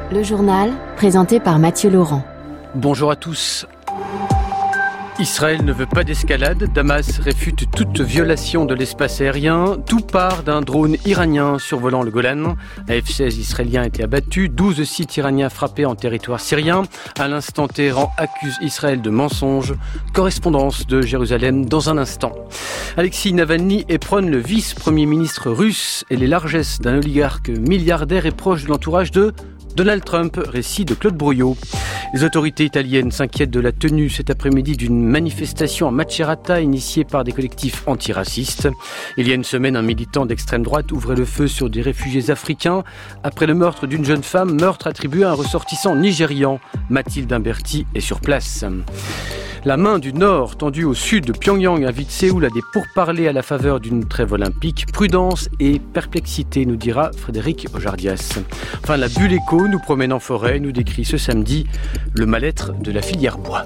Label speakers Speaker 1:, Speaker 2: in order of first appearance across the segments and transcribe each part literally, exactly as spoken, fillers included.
Speaker 1: Le journal, présenté par Mathieu Laurent.
Speaker 2: Bonjour à tous. Israël ne veut pas d'escalade, Damas réfute toute violation de l'espace aérien, tout part d'un drone iranien survolant le Golan. Un F seize israélien a été abattu, douze sites iraniens frappés en territoire syrien. À l'instant, Téhéran accuse Israël de mensonges. Correspondance de Jérusalem dans un instant. Alexis Navalny éprône le vice-premier ministre russe et les largesses d'un oligarque milliardaire et proche de l'entourage de Donald Trump, récit de Claude Brouillot. Les autorités italiennes s'inquiètent de la tenue cet après-midi d'une manifestation à Macerata initiée par des collectifs antiracistes. Il y a une semaine, un militant d'extrême droite ouvrait le feu sur des réfugiés africains après le meurtre d'une jeune femme, meurtre attribué à un ressortissant nigérian. Mathilde Imberti est sur place. La main du Nord tendue au sud de Pyongyang invite Séoul à des pourparlers à la faveur d'une trêve olympique. Prudence et perplexité, nous dira Frédéric Ojardias. Enfin, la bulle éco nous promène en forêt, nous décrit ce samedi le mal-être de la filière bois.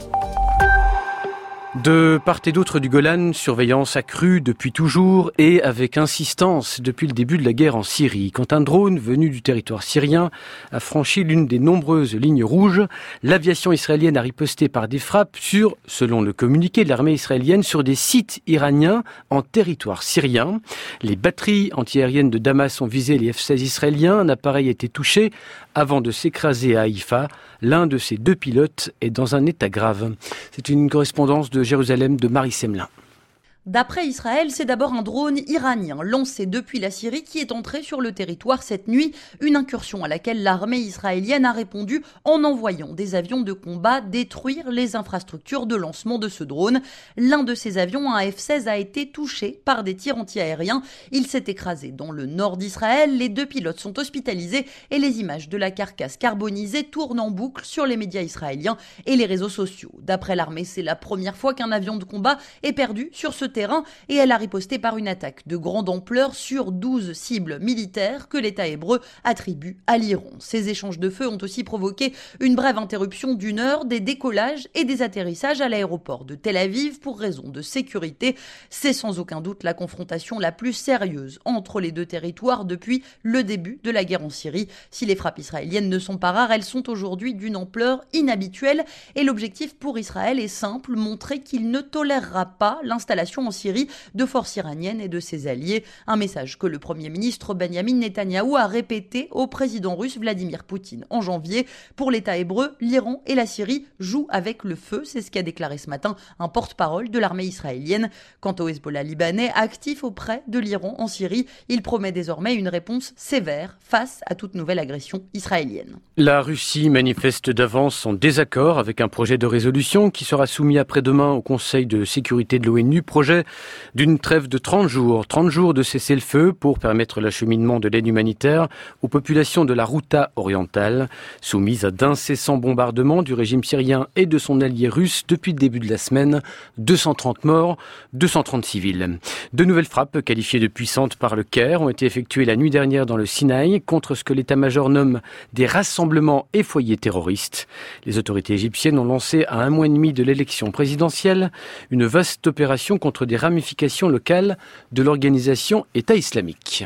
Speaker 2: De part et d'autre du Golan, surveillance accrue depuis toujours et avec insistance depuis le début de la guerre en Syrie. Quand un drone venu du territoire syrien a franchi l'une des nombreuses lignes rouges, l'aviation israélienne a riposté par des frappes sur, selon le communiqué de l'armée israélienne, sur des sites iraniens en territoire syrien. Les batteries antiaériennes de Damas ont visé les F seize israéliens. Un appareil a été touché avant de s'écraser à Haïfa. L'un de ses deux pilotes est dans un état grave. C'est une correspondance de Jérusalem de Marie Semelin.
Speaker 3: D'après Israël, c'est d'abord un drone iranien lancé depuis la Syrie qui est entré sur le territoire cette nuit, une incursion à laquelle l'armée israélienne a répondu en envoyant des avions de combat détruire les infrastructures de lancement de ce drone. L'un de ces avions, un F seize, a été touché par des tirs antiaériens. Il s'est écrasé dans le nord d'Israël, les deux pilotes sont hospitalisés et les images de la carcasse carbonisée tournent en boucle sur les médias israéliens et les réseaux sociaux. D'après l'armée, c'est la première fois qu'un avion de combat est perdu sur ce terrain et elle a riposté par une attaque de grande ampleur sur douze cibles militaires que l'État hébreu attribue à l'Iran. Ces échanges de feu ont aussi provoqué une brève interruption d'une heure des décollages et des atterrissages à l'aéroport de Tel Aviv pour raison de sécurité. C'est sans aucun doute la confrontation la plus sérieuse entre les deux territoires depuis le début de la guerre en Syrie. Si les frappes israéliennes ne sont pas rares, elles sont aujourd'hui d'une ampleur inhabituelle et l'objectif pour Israël est simple, montrer qu'il ne tolérera pas l'installation en Syrie de forces iraniennes et de ses alliés. Un message que le Premier ministre Benyamin Netanyahou a répété au président russe Vladimir Poutine en janvier. Pour l'État hébreu, l'Iran et la Syrie jouent avec le feu. C'est ce qu'a déclaré ce matin un porte-parole de l'armée israélienne. Quant au Hezbollah libanais, actif auprès de l'Iran en Syrie, il promet désormais une réponse sévère face à toute nouvelle agression israélienne.
Speaker 2: La Russie manifeste d'avance son désaccord avec un projet de résolution qui sera soumis après-demain au Conseil de sécurité de l'ONU. Projet d'une trêve de trente jours, trente jours de cessez-le-feu pour permettre l'acheminement de l'aide humanitaire aux populations de la Ghouta orientale, soumises à d'incessants bombardements du régime syrien et de son allié russe depuis le début de la semaine. deux cent trente morts, deux cent trente civils. De nouvelles frappes, qualifiées de puissantes par le Caire, ont été effectuées la nuit dernière dans le Sinaï contre ce que l'état-major nomme des rassemblements et foyers terroristes. Les autorités égyptiennes ont lancé à un mois et demi de l'élection présidentielle une vaste opération contre des ramifications locales de l'organisation État islamique.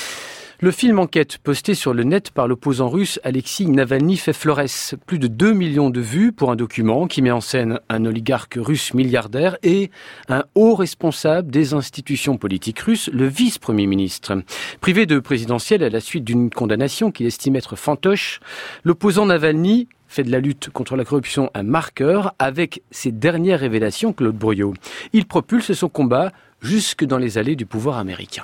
Speaker 2: Le film Enquête, posté sur le net par l'opposant russe Alexis Navalny, fait florès. Plus de deux millions de vues pour un document qui met en scène un oligarque russe milliardaire et un haut responsable des institutions politiques russes, le vice-premier ministre. Privé de présidentielle à la suite d'une condamnation qu'il estime être fantoche, l'opposant Navalny fait de la lutte contre la corruption un marqueur avec ses dernières révélations, Claude Brouillot. Il propulse son combat jusque dans les allées du pouvoir américain.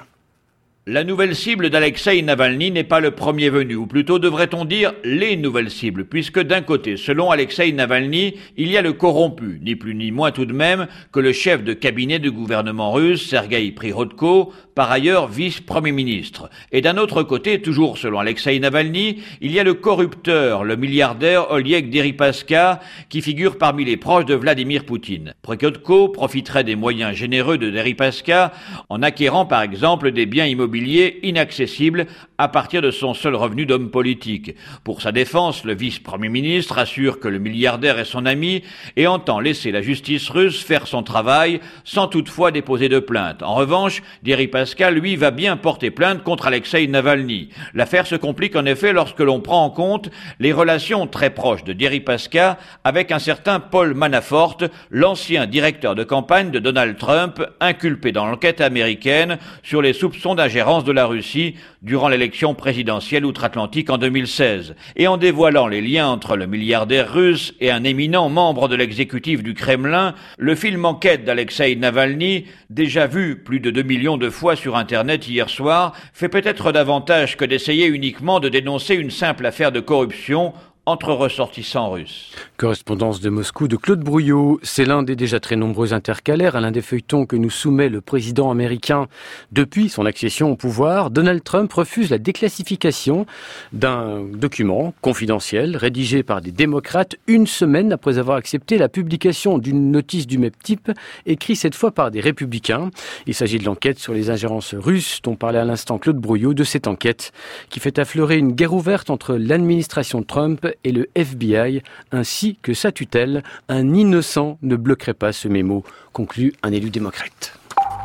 Speaker 4: La nouvelle cible d'Alexeï Navalny n'est pas le premier venu, ou plutôt devrait-on dire les nouvelles cibles, puisque d'un côté, selon Alexeï Navalny, il y a le corrompu, ni plus ni moins tout de même que le chef de cabinet du gouvernement russe, Sergueï Prihodko, par ailleurs vice-premier ministre. Et d'un autre côté, toujours selon Alexeï Navalny, il y a le corrupteur, le milliardaire Oleg Deripaska, qui figure parmi les proches de Vladimir Poutine. Prihodko profiterait des moyens généreux de Deripaska en acquérant par exemple des biens immobiliers immobilier inaccessible à partir de son seul revenu d'homme politique. Pour sa défense, le vice-premier ministre assure que le milliardaire est son ami et entend laisser la justice russe faire son travail sans toutefois déposer de plainte. En revanche, Deripaska, lui, va bien porter plainte contre Alexeï Navalny. L'affaire se complique en effet lorsque l'on prend en compte les relations très proches de Deripaska avec un certain Paul Manafort, l'ancien directeur de campagne de Donald Trump, inculpé dans l'enquête américaine sur les soupçons d'ingérence de la Russie durant l'élection présidentielle outre-Atlantique en deux mille seize. Et en dévoilant les liens entre le milliardaire russe et un éminent membre de l'exécutif du Kremlin, le film Enquête d'Alexeï Navalny, déjà vu plus de deux millions de fois sur Internet hier soir, fait peut-être davantage que d'essayer uniquement de dénoncer une simple affaire de corruption entre ressortissants russes.
Speaker 2: Correspondance de Moscou de Claude Brouillot. C'est l'un des déjà très nombreux intercalaires, l'un des feuilletons que nous soumet le président américain depuis son accession au pouvoir. Donald Trump refuse la déclassification d'un document confidentiel rédigé par des démocrates une semaine après avoir accepté la publication d'une notice du même type, écrite cette fois par des républicains. Il s'agit de l'enquête sur les ingérences russes dont parlait à l'instant Claude Brouillot, de cette enquête qui fait affleurer une guerre ouverte entre l'administration Trump et le F B I, ainsi que sa tutelle. Un innocent ne bloquerait pas ce mémo, conclut un élu démocrate.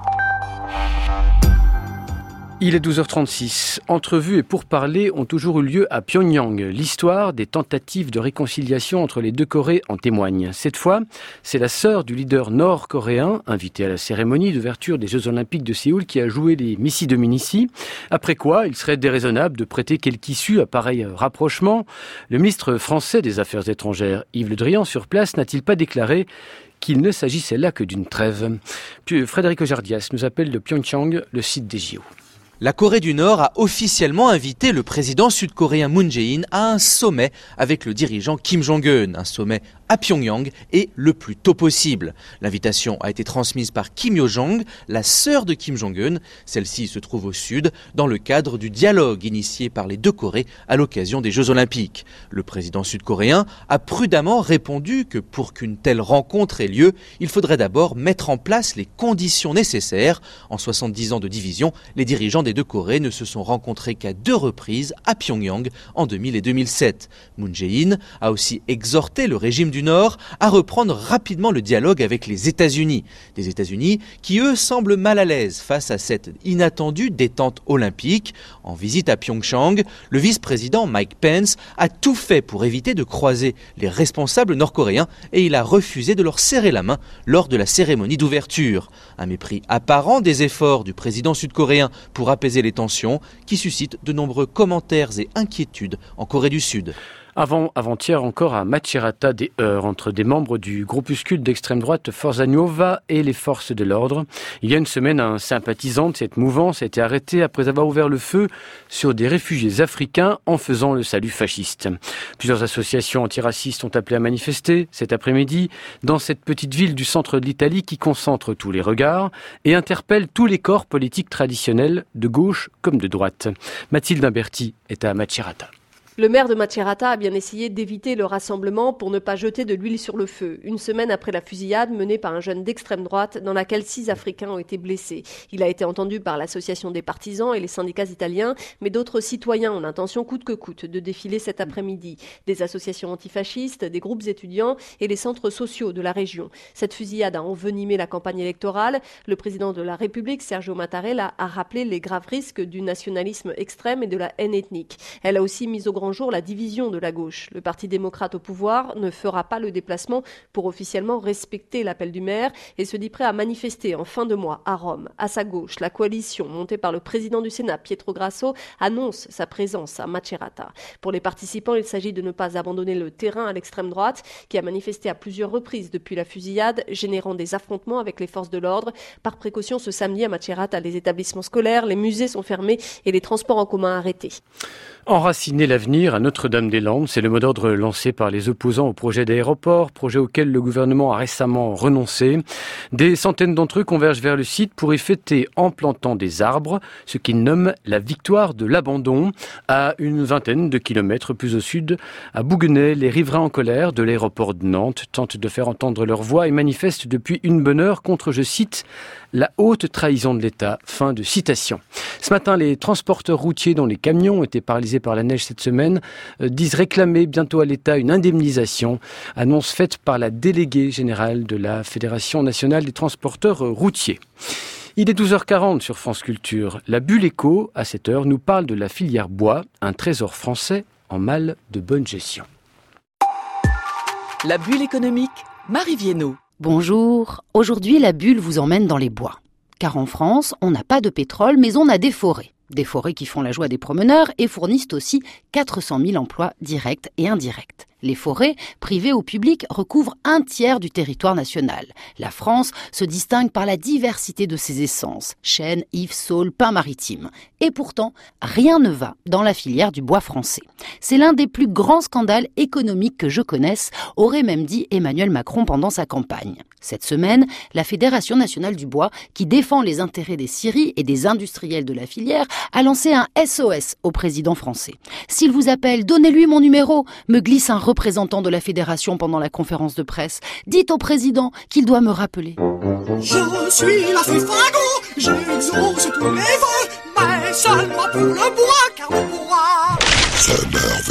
Speaker 2: Il est douze heures trente-six. Entrevues et pourparlers ont toujours eu lieu à Pyongyang. L'histoire des tentatives de réconciliation entre les deux Corées en témoigne. Cette fois, c'est la sœur du leader nord-coréen, invitée à la cérémonie d'ouverture des Jeux Olympiques de Séoul, qui a joué les Missy Dominici. Après quoi, il serait déraisonnable de prêter quelque issue à pareil rapprochement. Le ministre français des Affaires étrangères, Yves Le Drian, sur place, n'a-t-il pas déclaré qu'il ne s'agissait là que d'une trêve? Puis Frédéric Ojardias nous appelle de Pyeongchang, le site des J O.
Speaker 5: La Corée du Nord a officiellement invité le président sud-coréen Moon Jae-in à un sommet avec le dirigeant Kim Jong-un, un sommet à Pyongyang et le plus tôt possible. L'invitation a été transmise par Kim Yo-jong, la sœur de Kim Jong-un. Celle-ci se trouve au sud dans le cadre du dialogue initié par les deux Corées à l'occasion des Jeux Olympiques. Le président sud-coréen a prudemment répondu que pour qu'une telle rencontre ait lieu, il faudrait d'abord mettre en place les conditions nécessaires. En soixante-dix ans de division, les dirigeants des deux Corées ne se sont rencontrés qu'à deux reprises à Pyongyang en deux mille et deux mille sept. Moon Jae-in a aussi exhorté le régime du Nord à reprendre rapidement le dialogue avec les États-Unis. Des États-Unis qui, eux, semblent mal à l'aise face à cette inattendue détente olympique. En visite à Pyeongchang, le vice-président Mike Pence a tout fait pour éviter de croiser les responsables nord-coréens et il a refusé de leur serrer la main lors de la cérémonie d'ouverture. Un mépris apparent des efforts du président sud-coréen pour apaiser les tensions qui suscitent de nombreux commentaires et inquiétudes en Corée du Sud.
Speaker 2: Avant, avant-hier encore à Macerata, des heurts entre des membres du groupuscule d'extrême droite Forza Nuova et les forces de l'ordre. Il y a une semaine, un sympathisant de cette mouvance a été arrêté après avoir ouvert le feu sur des réfugiés africains en faisant le salut fasciste. Plusieurs associations antiracistes ont appelé à manifester cet après-midi dans cette petite ville du centre de l'Italie qui concentre tous les regards et interpelle tous les corps politiques traditionnels, de gauche comme de droite. Mathilde Imberti est à Macerata.
Speaker 6: Le maire de Macerata a bien essayé d'éviter le rassemblement pour ne pas jeter de l'huile sur le feu, une semaine après la fusillade menée par un jeune d'extrême droite dans laquelle six Africains ont été blessés. Il a été entendu par l'association des partisans et les syndicats italiens, mais d'autres citoyens ont l'intention coûte que coûte de défiler cet après-midi. Des associations antifascistes, des groupes étudiants et les centres sociaux de la région. Cette fusillade a envenimé la campagne électorale. Le président de la République, Sergio Mattarella, a rappelé les graves risques du nationalisme extrême et de la haine ethnique. Elle a aussi mis au grand jour la division de la gauche. Le Parti démocrate au pouvoir ne fera pas le déplacement pour officiellement respecter l'appel du maire et se dit prêt à manifester en fin de mois à Rome. À sa gauche, la coalition montée par le président du Sénat, Pietro Grasso, annonce sa présence à Macerata. Pour les participants, il s'agit de ne pas abandonner le terrain à l'extrême droite qui a manifesté à plusieurs reprises depuis la fusillade, générant des affrontements avec les forces de l'ordre. Par précaution, ce samedi à Macerata, les établissements scolaires, les musées sont fermés et les transports en commun arrêtés.
Speaker 2: Enraciner l'avenir à Notre-Dame-des-Landes, c'est le mot d'ordre lancé par les opposants au projet d'aéroport, projet auquel le gouvernement a récemment renoncé. Des centaines d'entre eux convergent vers le site pour y fêter en plantant des arbres, ce qu'ils nomment la victoire de l'abandon. À une vingtaine de kilomètres plus au sud, à Bouguenais, les riverains en colère de l'aéroport de Nantes tentent de faire entendre leur voix et manifestent depuis une bonne heure contre, je cite, la haute trahison de l'État. Fin de citation. Ce matin, les transporteurs routiers dont les camions étaient paralysés par la neige cette semaine euh, disent réclamer bientôt à l'État une indemnisation. Annonce faite par la déléguée générale de la Fédération nationale des transporteurs routiers. Il est douze heures quarante sur France Culture. La Bulle Éco, à cette heure, nous parle de la filière bois, un trésor français en mal de bonne gestion.
Speaker 7: La bulle économique, Marie Viennot.
Speaker 1: Bonjour, aujourd'hui la bulle vous emmène dans les bois. Car en France, on n'a pas de pétrole, mais on a des forêts. Des forêts qui font la joie des promeneurs et fournissent aussi quatre cent mille emplois directs et indirects. Les forêts, privées ou publiques, recouvrent un tiers du territoire national. La France se distingue par la diversité de ses essences, chêne, ifs, saules, pins maritimes. Et pourtant, rien ne va dans la filière du bois français. C'est l'un des plus grands scandales économiques que je connaisse, aurait même dit Emmanuel Macron pendant sa campagne. Cette semaine, la Fédération nationale du bois, qui défend les intérêts des scieries et des industriels de la filière, a lancé un S O S au président français. S'il vous appelle, donnez-lui mon numéro, me glisse un représentant de la fédération pendant la conférence de presse. Dites au président qu'il doit me rappeler.
Speaker 8: Je suis la fée Fagot, j'exauce tous mes vœux, mais seulement pour le bois, car le bois, c'est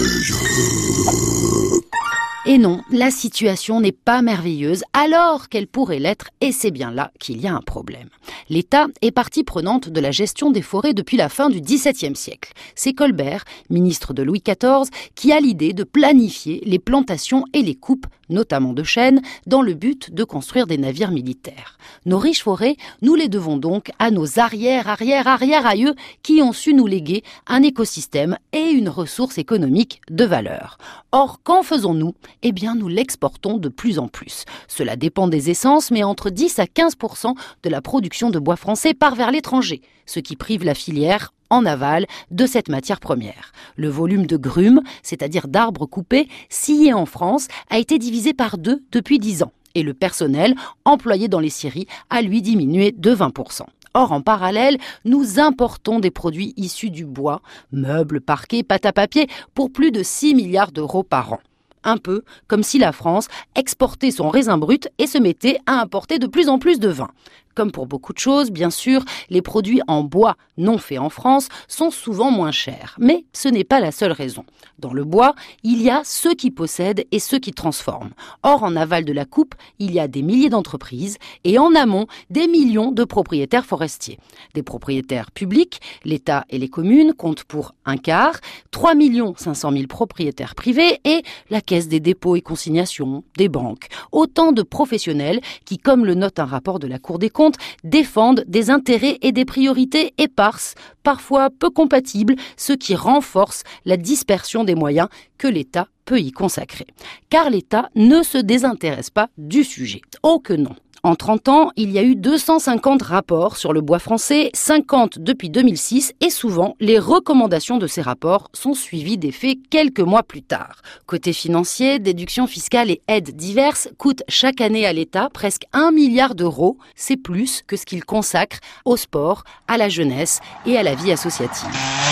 Speaker 8: merveilleux.
Speaker 1: Et non, la situation n'est pas merveilleuse alors qu'elle pourrait l'être et c'est bien là qu'il y a un problème. L'État est partie prenante de la gestion des forêts depuis la fin du dix-septième siècle. C'est Colbert, ministre de Louis quatorze, qui a l'idée de planifier les plantations et les coupes, notamment de chênes, dans le but de construire des navires militaires. Nos riches forêts, nous les devons donc à nos arrière-arrière-arrière-aïeux qui ont su nous léguer un écosystème et une ressource économique de valeur. Or, qu'en faisons-nous ? Eh bien, nous l'exportons de plus en plus. Cela dépend des essences, mais entre dix à quinze pour cent de la production de bois français part vers l'étranger, ce qui prive la filière en aval de cette matière première. Le volume de grumes, c'est-à-dire d'arbres coupés, sciés en France, a été divisé par deux depuis dix ans. Et le personnel employé dans les scieries a lui diminué de vingt pour cent. Or, en parallèle, nous importons des produits issus du bois, meubles, parquets, pâte à papier, pour plus de six milliards d'euros par an. Un peu comme si la France exportait son raisin brut et se mettait à importer de plus en plus de vin. Comme pour beaucoup de choses, bien sûr, les produits en bois non faits en France sont souvent moins chers. Mais ce n'est pas la seule raison. Dans le bois, il y a ceux qui possèdent et ceux qui transforment. Or, en aval de la coupe, il y a des milliers d'entreprises et en amont, des millions de propriétaires forestiers. Des propriétaires publics, l'État et les communes comptent pour un quart, trois millions cinq cent mille propriétaires privés et la Caisse des dépôts et consignations, des banques. Autant de professionnels qui, comme le note un rapport de la Cour des comptes, défendent des intérêts et des priorités éparses, parfois peu compatibles, ce qui renforce la dispersion des moyens que l'État peut y consacrer. Car l'État ne se désintéresse pas du sujet. Oh que non! En trente ans, il y a eu deux cent cinquante rapports sur le bois français, cinquante depuis deux mille six, et souvent, les recommandations de ces rapports sont suivies des faits quelques mois plus tard. Côté financier, déductions fiscales et aides diverses coûtent chaque année à l'État presque un milliard d'euros. C'est plus que ce qu'il consacre au sport, à la jeunesse et à la vie associative.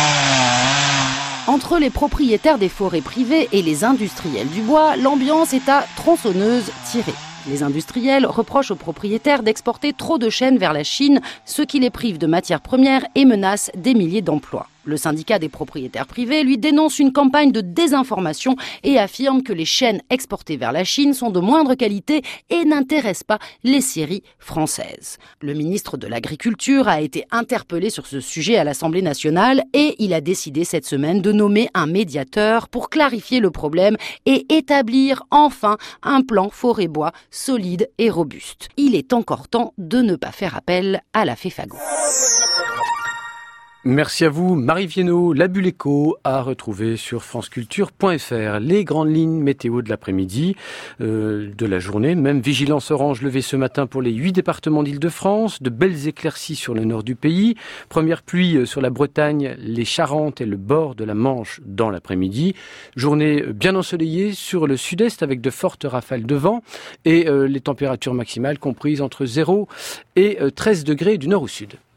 Speaker 1: Entre les propriétaires des forêts privées et les industriels du bois, l'ambiance est à tronçonneuse tirée. Les industriels reprochent aux propriétaires d'exporter trop de chênes vers la Chine, ce qui les prive de matières premières et menace des milliers d'emplois. Le syndicat des propriétaires privés lui dénonce une campagne de désinformation et affirme que les chênes exportés vers la Chine sont de moindre qualité et n'intéressent pas les scieries françaises. Le ministre de l'Agriculture a été interpellé sur ce sujet à l'Assemblée nationale et il a décidé cette semaine de nommer un médiateur pour clarifier le problème et établir enfin un plan forêt-bois solide et robuste. Il est encore temps de ne pas faire appel à la fée Fagot.
Speaker 2: Merci à vous, Marie Viennot. La Bulle Éco à retrouver sur franceculture point f r. Les grandes lignes météo de l'après-midi, euh, de la journée. Même vigilance orange levée ce matin pour les huit départements d'Île-de-France. De belles éclaircies sur le nord du pays. Première pluie sur la Bretagne, les Charentes et le bord de la Manche dans l'après-midi. Journée bien ensoleillée sur le sud-est avec de fortes rafales de vent. Et euh, les températures maximales comprises entre zéro et treize degrés du nord au sud.